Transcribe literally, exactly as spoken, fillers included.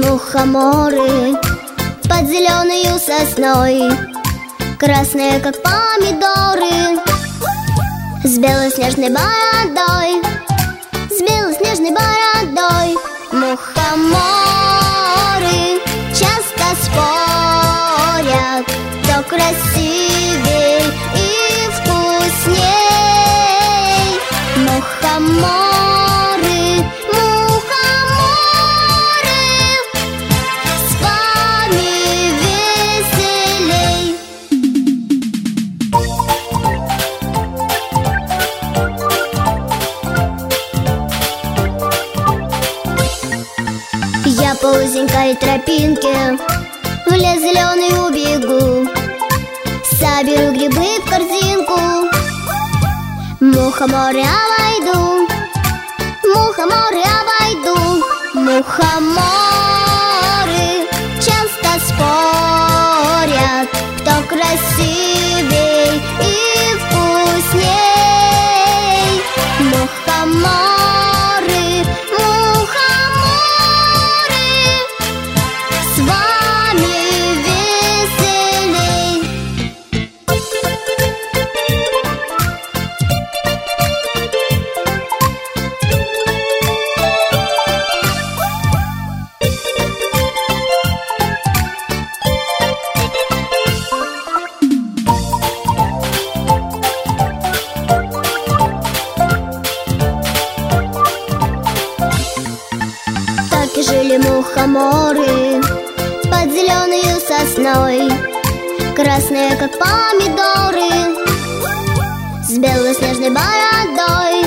мухоморы под зеленою сосной, красные, как помидоры, с белоснежной бородой, с белоснежной бородой. Мухоморы часто спорят, кто красивей и вкусней. Мухоморы, мухоморы, с вами веселей. Я по узенькой тропинке в лес зеленый убегу, соберу грибы в корзинку, мухоморы обойду, мухоморы обойду. Мухоморы часто спорят, кто красивей и вкусней. Мухоморы, мухоморы, с вами веселей. Так и жили мухоморы под зеленою сосной, красные, как помидоры, с белоснежной бородой,